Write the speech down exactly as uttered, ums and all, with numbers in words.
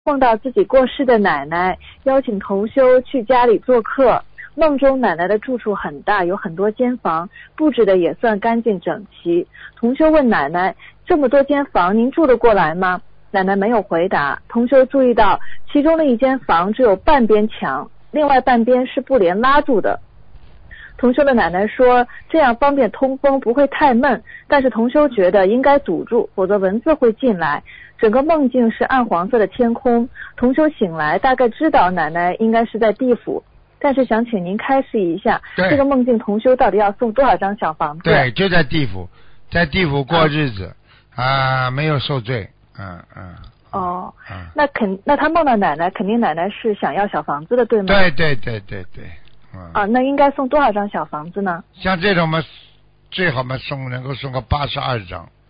梦到自己过世的奶奶邀请同修去家里做客，梦中奶奶的住处很大，有很多间房，布置的也算干净整齐。同修问奶奶，这么多间房您住得过来吗？奶奶没有回答。同修注意到其中的一间房只有半边墙，另外半边是布帘拉住的。同修的奶奶说这样方便通风，不会太闷，但是同修觉得应该堵住，否则蚊子会进来。整个梦境是暗黄色的天空，同修醒来大概知道奶奶应该是在地府，但是想请您开示一下，这个梦境同修到底要送多少张小房子？ 对，就在地府，在地府过日子啊、呃，没有受罪，嗯嗯。 哦， 嗯、 那肯那他梦到奶奶，肯定奶奶是想要小房子的，对吗？ 对对对对对。嗯、 啊，那应该送多少张小房子呢？ 像这种嘛，最好嘛送能够送个八十二张。